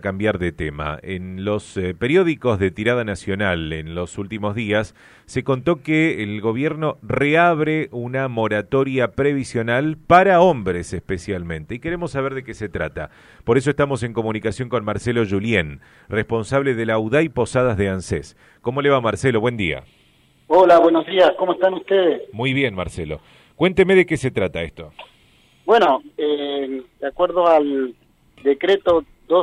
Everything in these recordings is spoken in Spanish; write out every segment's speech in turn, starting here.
cambiar de tema. En los periódicos de tirada nacional en los últimos días se contó que el gobierno reabre una moratoria previsional para hombres especialmente y queremos saber de qué se trata. Por eso estamos en comunicación con Marcelo Julien, responsable de la UDAI Posadas de ANSES. ¿Cómo le va, Marcelo? Buen día. Hola, buenos días. ¿Cómo están ustedes? Muy bien, Marcelo. Cuénteme de qué se trata esto. Bueno, de acuerdo al decreto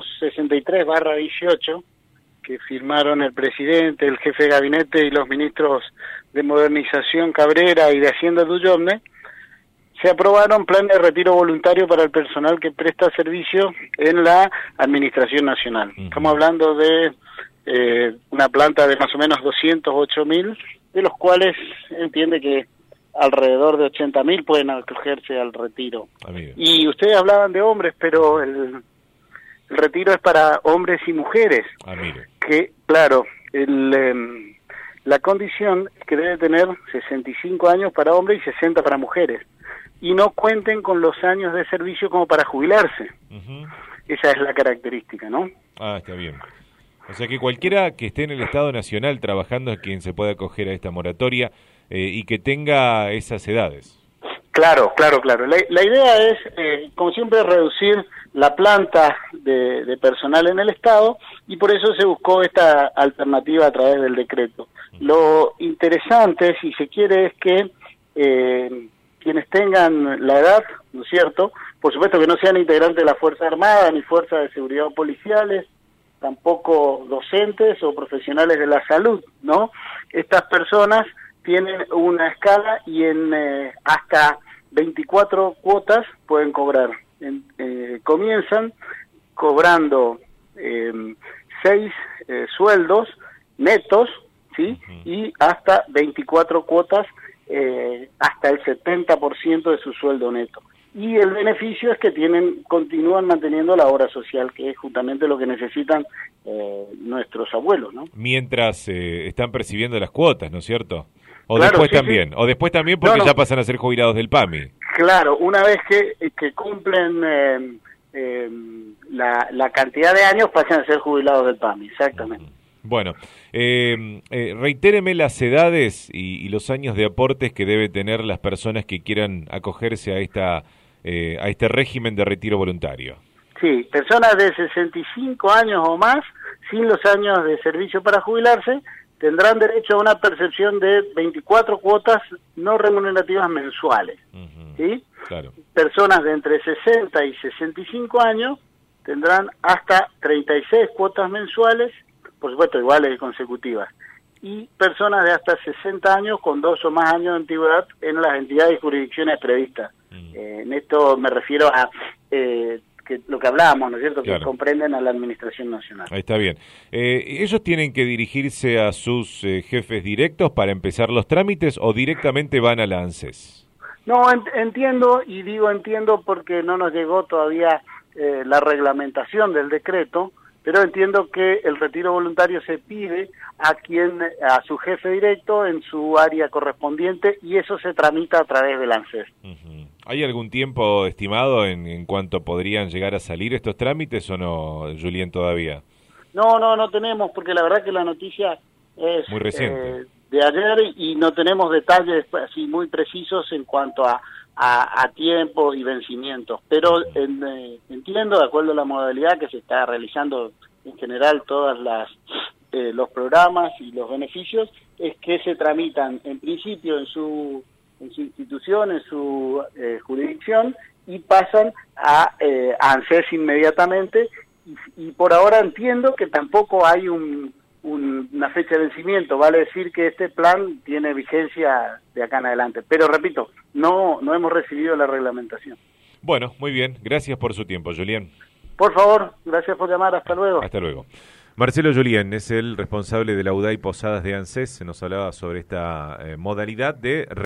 263/18 que firmaron el presidente, el jefe de gabinete y los ministros de Modernización Cabrera y de Hacienda Duyovne, se aprobaron planes de retiro voluntario para el personal que presta servicio en la Administración Nacional. Estamos hablando de una planta de más o menos 208.000, de los cuales entiende que alrededor de 80.000 pueden acogerse al retiro. Y ustedes hablaban de hombres, pero el retiro es para hombres y mujeres. Que, claro, la condición es que debe tener 65 años para hombres y 60 para mujeres. Y no cuenten con los años de servicio como para jubilarse. Esa es la característica, ¿no? Ah, está bien. O sea que cualquiera que esté en el Estado Nacional trabajando es quien se puede acoger a esta moratoria y que tenga esas edades. Claro. La idea es, como siempre, reducir la planta de personal en el Estado y por eso se buscó esta alternativa a través del decreto. Lo interesante, si se quiere, es que quienes tengan la edad, ¿no es cierto? Por supuesto que no sean integrantes de la Fuerza Armada ni Fuerzas de Seguridad policiales, tampoco docentes o profesionales de la salud, ¿no? Estas personas tienen una escala y en hasta 24 cuotas pueden cobrar. Comienzan cobrando 6 sueldos netos, ¿sí? Y hasta 24 cuotas, hasta el 70% de su sueldo neto. Y el beneficio es que continúan manteniendo la obra social, que es justamente lo que necesitan nuestros abuelos, ¿no? Mientras están percibiendo las cuotas, ¿no es cierto? O claro, después sí, también, sí. O después también porque ya pasan a ser jubilados del PAMI. Claro, una vez que cumplen la cantidad de años pasan a ser jubilados del PAMI, exactamente. Bueno, reitéreme las edades y los años de aportes que debe tener las personas que quieran acogerse a este régimen de retiro voluntario. Sí, personas de 65 años o más, sin los años de servicio para jubilarse, tendrán derecho a una percepción de 24 cuotas no remunerativas mensuales. ¿Sí? Claro. Personas de entre 60 y 65 años tendrán hasta 36 cuotas mensuales, por supuesto iguales y consecutivas, y personas de hasta 60 años con 2 o más años de antigüedad en las entidades y jurisdicciones previstas. En esto me refiero a que lo que hablábamos, ¿no es cierto?, claro, que comprenden a la Administración Nacional. Ahí está bien. ¿Ellos tienen que dirigirse a sus jefes directos para empezar los trámites o directamente van a la ANSES? No, entiendo, y digo entiendo porque no nos llegó todavía la reglamentación del decreto, pero entiendo que el retiro voluntario se pide a su jefe directo en su área correspondiente y eso se tramita a través del ANSES. ¿Hay algún tiempo estimado en cuánto podrían llegar a salir estos trámites o no, Julien, todavía? No tenemos, porque la verdad que la noticia es muy reciente, de ayer y no tenemos detalles así muy precisos en cuanto a tiempo y vencimientos, pero entiendo, de acuerdo a la modalidad que se está realizando en general todas los programas y los beneficios, es que se tramitan en principio en su institución, en su jurisdicción, y pasan a ANSES inmediatamente, y por ahora entiendo que tampoco hay una fecha de vencimiento, vale decir que este plan tiene vigencia de acá en adelante, pero repito, no hemos recibido la reglamentación. Bueno, muy bien, gracias por su tiempo, Julien. Por favor, gracias por llamar, hasta luego. Hasta luego. Marcelo Julien es el responsable de la UDAI Posadas de ANSES, nos hablaba sobre esta modalidad de